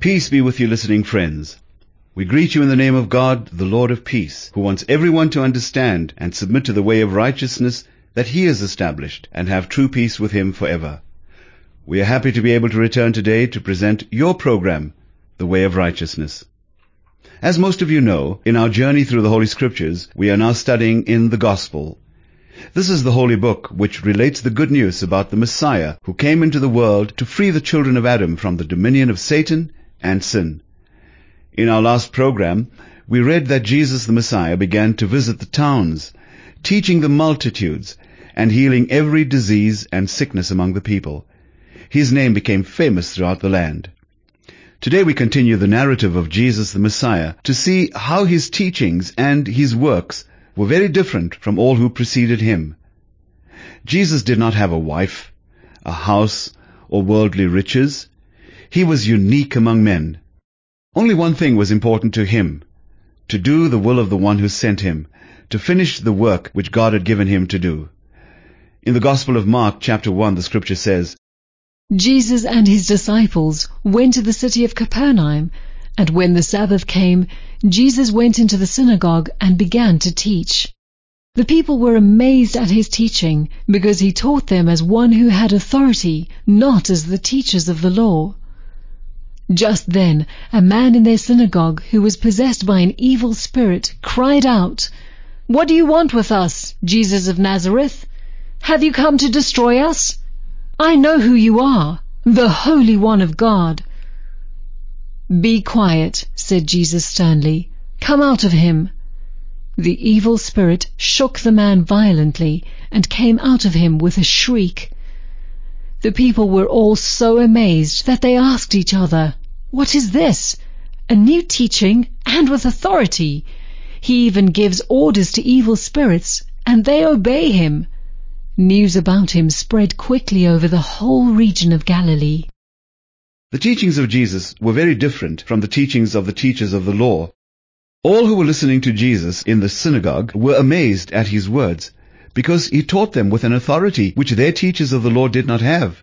Peace be with you, listening friends. We greet you in the name of God, the Lord of peace, who wants everyone to understand and submit to the way of righteousness that He has established and have true peace with Him forever. We are happy to be able to return today to present your program, The Way of Righteousness. As most of you know, in our journey through the Holy Scriptures, we are now studying in the Gospel. This is the holy book which relates the good news about the Messiah who came into the world to free the children of Adam from the dominion of Satan and sin. In our last program, we read that Jesus the Messiah began to visit the towns, teaching the multitudes and healing every disease and sickness among the people. His name became famous throughout the land. Today we continue the narrative of Jesus the Messiah to see how His teachings and His works were very different from all who preceded Him. Jesus did not have a wife, a house, or worldly riches. He was unique among men. Only one thing was important to Him: to do the will of the one who sent Him, to finish the work which God had given Him to do. In the Gospel of Mark, chapter 1, the Scripture says, Jesus and His disciples went to the city of Capernaum, and when the Sabbath came, Jesus went into the synagogue and began to teach. The people were amazed at His teaching, because He taught them as one who had authority, not as the teachers of the law. Just then, a man in their synagogue who was possessed by an evil spirit cried out, "What do you want with us, Jesus of Nazareth? Have you come to destroy us? I know who you are, the Holy One of God." "Be quiet," said Jesus sternly. "Come out of him." The evil spirit shook the man violently and came out of him with a shriek. The people were all so amazed that they asked each other, "What is this? A new teaching and with authority. He even gives orders to evil spirits, and they obey Him." News about Him spread quickly over the whole region of Galilee. The teachings of Jesus were very different from the teachings of the teachers of the law. All who were listening to Jesus in the synagogue were amazed at His words, because He taught them with an authority which their teachers of the law did not have.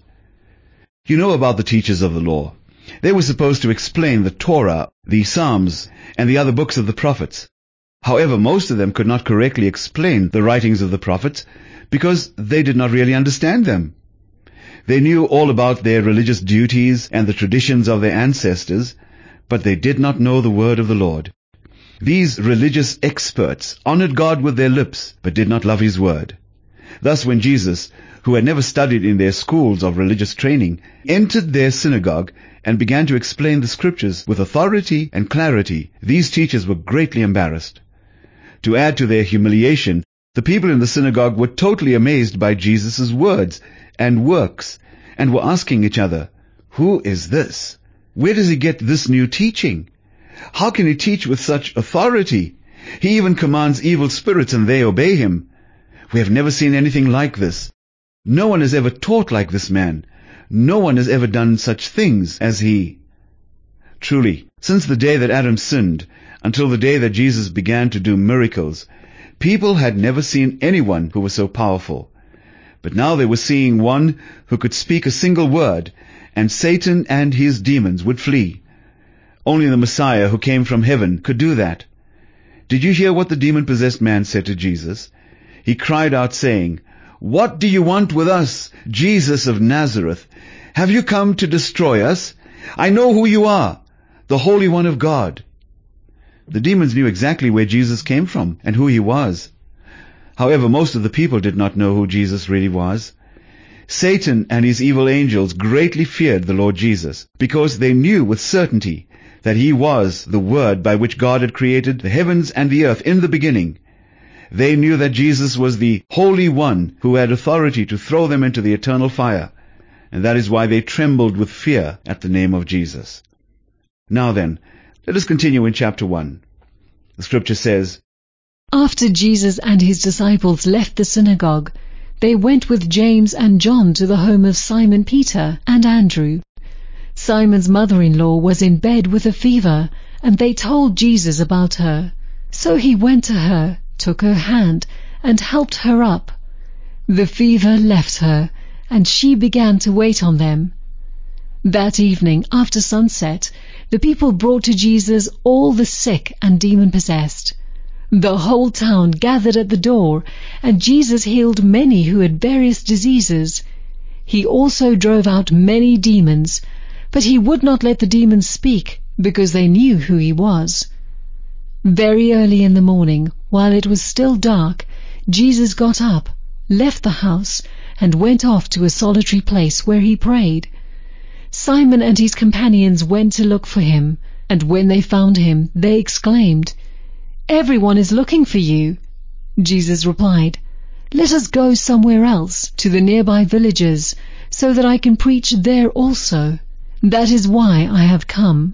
You know about the teachers of the law. They were supposed to explain the Torah, the Psalms, and the other books of the prophets. However, most of them could not correctly explain the writings of the prophets because they did not really understand them. They knew all about their religious duties and the traditions of their ancestors, but they did not know the word of the Lord. These religious experts honored God with their lips, but did not love His word. Thus, when Jesus, who had never studied in their schools of religious training, entered their synagogue and began to explain the Scriptures with authority and clarity, these teachers were greatly embarrassed. To add to their humiliation, the people in the synagogue were totally amazed by Jesus' words and works, and were asking each other, "Who is this? Where does he get this new teaching? How can he teach with such authority? He even commands evil spirits and they obey him. We have never seen anything like this. No one has ever taught like this man. No one has ever done such things as he." Truly, since the day that Adam sinned until the day that Jesus began to do miracles, people had never seen anyone who was so powerful. But now they were seeing one who could speak a single word, and Satan and his demons would flee. Only the Messiah who came from heaven could do that. Did you hear what the demon-possessed man said to Jesus? He cried out saying, "What do you want with us, Jesus of Nazareth? Have you come to destroy us? I know who you are, the Holy One of God." The demons knew exactly where Jesus came from and who He was. However, most of the people did not know who Jesus really was. Satan and his evil angels greatly feared the Lord Jesus, because they knew with certainty that He was the Word by which God had created the heavens and the earth in the beginning. They knew that Jesus was the Holy One who had authority to throw them into the eternal fire, and that is why they trembled with fear at the name of Jesus. Now then, let us continue in chapter 1. The Scripture says, After Jesus and His disciples left the synagogue, they went with James and John to the home of Simon Peter and Andrew. Simon's mother-in-law was in bed with a fever, and they told Jesus about her. So He went to her, took her hand, and helped her up. The fever left her, and she began to wait on them. That evening, after sunset, the people brought to Jesus all the sick and demon-possessed. The whole town gathered at the door, and Jesus healed many who had various diseases. He also drove out many demons, but he would not let the demons speak, because they knew who he was. Very early in the morning, while it was still dark, Jesus got up, left the house, and went off to a solitary place where he prayed. Simon and his companions went to look for him, and when they found him, they exclaimed, "Everyone is looking for you." Jesus replied, "Let us go somewhere else, to the nearby villages, so that I can preach there also. That is why I have come."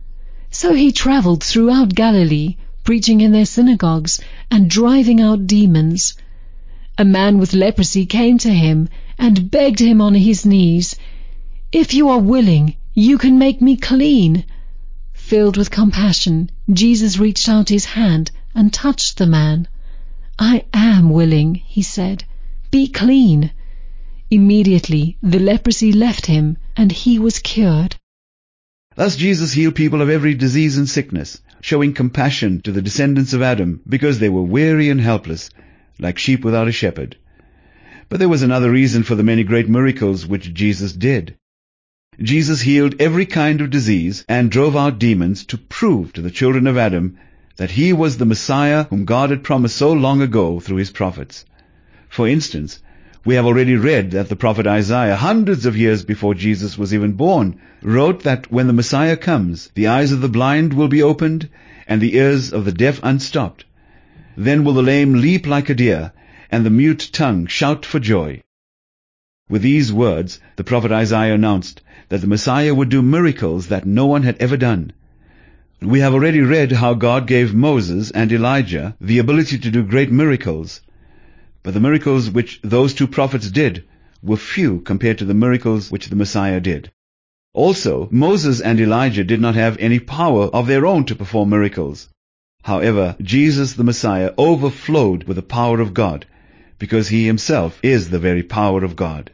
So he traveled throughout Galilee, preaching in their synagogues and driving out demons. A man with leprosy came to him and begged him on his knees, "If you are willing, you can make me clean." Filled with compassion, Jesus reached out his hand and touched the man. "I am willing," he said. "Be clean." Immediately the leprosy left him, and he was cured. Thus Jesus healed people of every disease and sickness, showing compassion to the descendants of Adam, because they were weary and helpless, like sheep without a shepherd. But there was another reason for the many great miracles which Jesus did. Jesus healed every kind of disease and drove out demons to prove to the children of Adam that he was the Messiah whom God had promised so long ago through his prophets. For instance, we have already read that the prophet Isaiah, hundreds of years before Jesus was even born, wrote that when the Messiah comes, the eyes of the blind will be opened and the ears of the deaf unstopped. Then will the lame leap like a deer, and the mute tongue shout for joy. With these words, the prophet Isaiah announced that the Messiah would do miracles that no one had ever done. We have already read how God gave Moses and Elijah the ability to do great miracles. But the miracles which those two prophets did were few compared to the miracles which the Messiah did. Also, Moses and Elijah did not have any power of their own to perform miracles. However, Jesus the Messiah overflowed with the power of God, because he himself is the very power of God.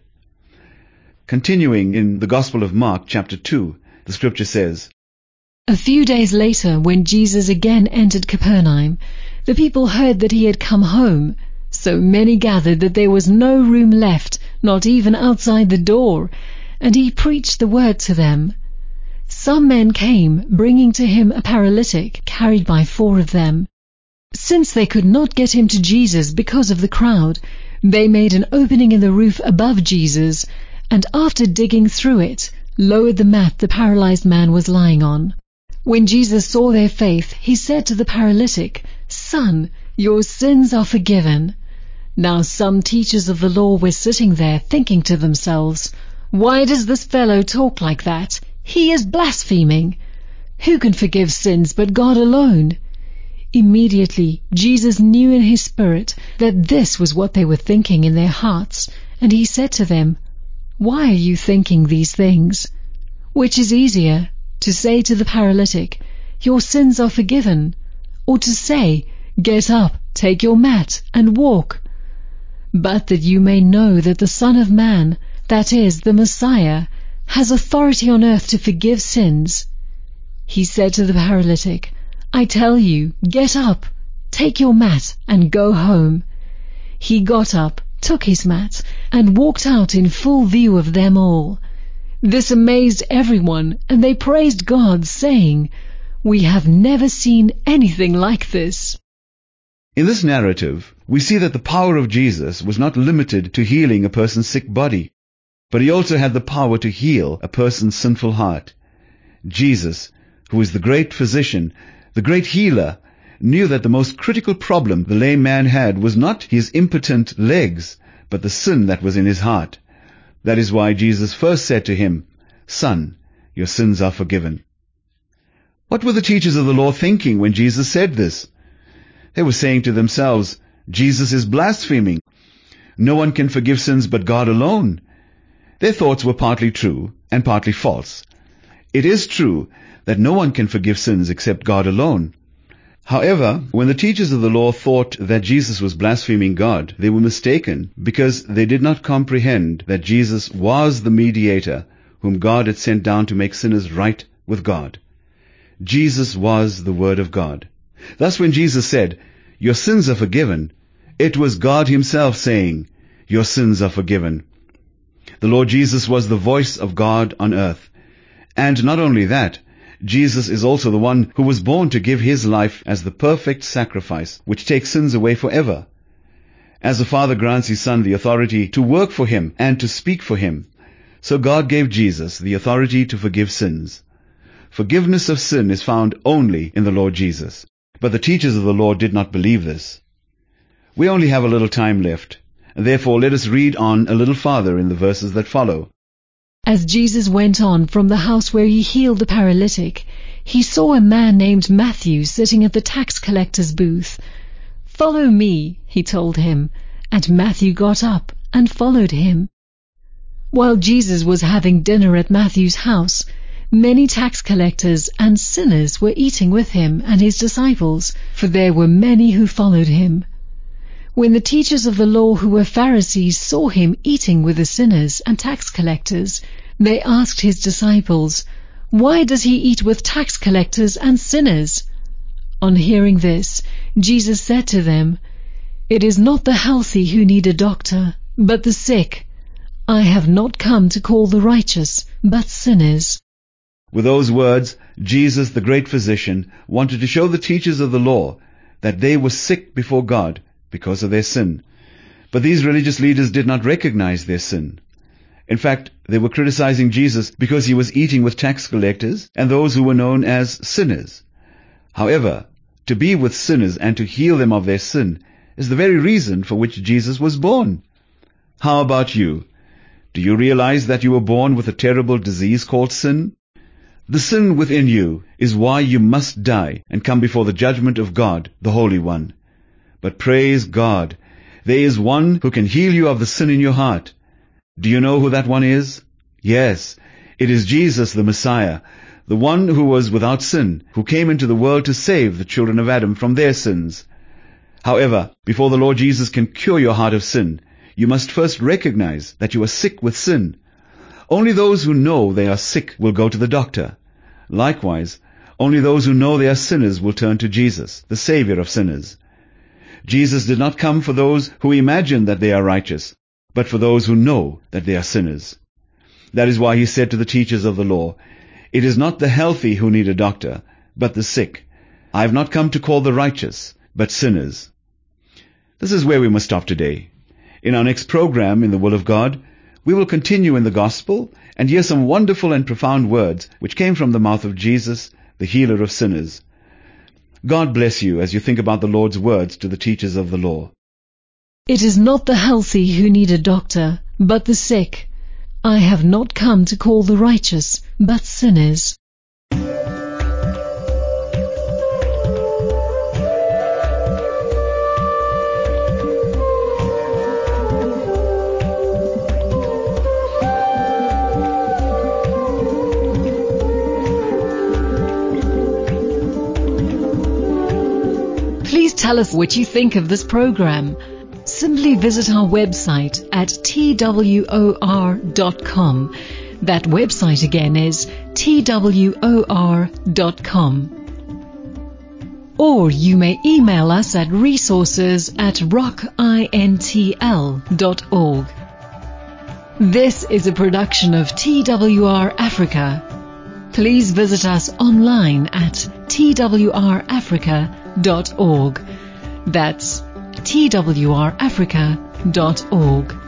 Continuing in the Gospel of Mark, chapter 2, the scripture says, A few days later, when Jesus again entered Capernaum, the people heard that he had come home. So many gathered that there was no room left, not even outside the door, and he preached the word to them. Some men came, bringing to him a paralytic, carried by 4 of them. Since they could not get him to Jesus because of the crowd, they made an opening in the roof above Jesus, and after digging through it, lowered the mat the paralyzed man was lying on. When Jesus saw their faith, he said to the paralytic, "Son, your sins are forgiven." Now some teachers of the law were sitting there, thinking to themselves, "Why does this fellow talk like that? He is blaspheming. Who can forgive sins but God alone?" Immediately Jesus knew in his spirit that this was what they were thinking in their hearts, and he said to them, "Why are you thinking these things? Which is easier, to say to the paralytic, 'Your sins are forgiven,' or to say, 'Get up, take your mat, and walk'? But that you may know that the Son of Man, that is, the Messiah, has authority on earth to forgive sins." He said to the paralytic, "I tell you, get up, take your mat, and go home." He got up, took his mat, and walked out in full view of them all. This amazed everyone, and they praised God, saying, "We have never seen anything like this." In this narrative, we see that the power of Jesus was not limited to healing a person's sick body, but he also had the power to heal a person's sinful heart. Jesus, who is the great physician, the great healer, knew that the most critical problem the lame man had was not his impotent legs, but the sin that was in his heart. That is why Jesus first said to him, "Son, your sins are forgiven." What were the teachers of the law thinking when Jesus said this? They were saying to themselves, "Jesus is blaspheming. No one can forgive sins but God alone." Their thoughts were partly true and partly false. It is true that no one can forgive sins except God alone. However, when the teachers of the law thought that Jesus was blaspheming God, they were mistaken, because they did not comprehend that Jesus was the mediator whom God had sent down to make sinners right with God. Jesus was the Word of God. Thus when Jesus said, "Your sins are forgiven," it was God himself saying, "Your sins are forgiven." The Lord Jesus was the voice of God on earth. And not only that, Jesus is also the one who was born to give his life as the perfect sacrifice, which takes sins away forever. As the Father grants his Son the authority to work for him and to speak for him, so God gave Jesus the authority to forgive sins. Forgiveness of sin is found only in the Lord Jesus. But the teachers of the law did not believe this. We only have a little time left, and therefore let us read on a little farther in the verses that follow. As Jesus went on from the house where he healed the paralytic, he saw a man named Matthew sitting at the tax collector's booth. "Follow me," he told him, and Matthew got up and followed him. While Jesus was having dinner at Matthew's house, many tax collectors and sinners were eating with him and his disciples, for there were many who followed him. When the teachers of the law who were Pharisees saw him eating with the sinners and tax collectors, they asked his disciples, "Why does he eat with tax collectors and sinners?" On hearing this, Jesus said to them, "It is not the healthy who need a doctor, but the sick. I have not come to call the righteous, but sinners." With those words, Jesus, the great physician, wanted to show the teachers of the law that they were sick before God because of their sin. But these religious leaders did not recognize their sin. In fact, they were criticizing Jesus because he was eating with tax collectors and those who were known as sinners. However, to be with sinners and to heal them of their sin is the very reason for which Jesus was born. How about you? Do you realize that you were born with a terrible disease called sin? The sin within you is why you must die and come before the judgment of God, the Holy One. But praise God, there is one who can heal you of the sin in your heart. Do you know who that one is? Yes, it is Jesus the Messiah, the one who was without sin, who came into the world to save the children of Adam from their sins. However, before the Lord Jesus can cure your heart of sin, you must first recognize that you are sick with sin. Only those who know they are sick will go to the doctor. Likewise, only those who know they are sinners will turn to Jesus, the Savior of sinners. Jesus did not come for those who imagine that they are righteous, but for those who know that they are sinners. That is why he said to the teachers of the law, "It is not the healthy who need a doctor, but the sick. I have not come to call the righteous, but sinners." This is where we must stop today. In our next program, In the Will of God, we will continue in the Gospel and hear some wonderful and profound words which came from the mouth of Jesus, the healer of sinners. God bless you as you think about the Lord's words to the teachers of the law. "It is not the healthy who need a doctor, but the sick. I have not come to call the righteous, but sinners." Please tell us what you think of this program. Simply visit our website at twor.com. That website again is twor.com. Or you may email us at resources@rockintl.org. This is a production of TWR Africa. Please visit us online at twrafrica.org. That's twrafrica.org.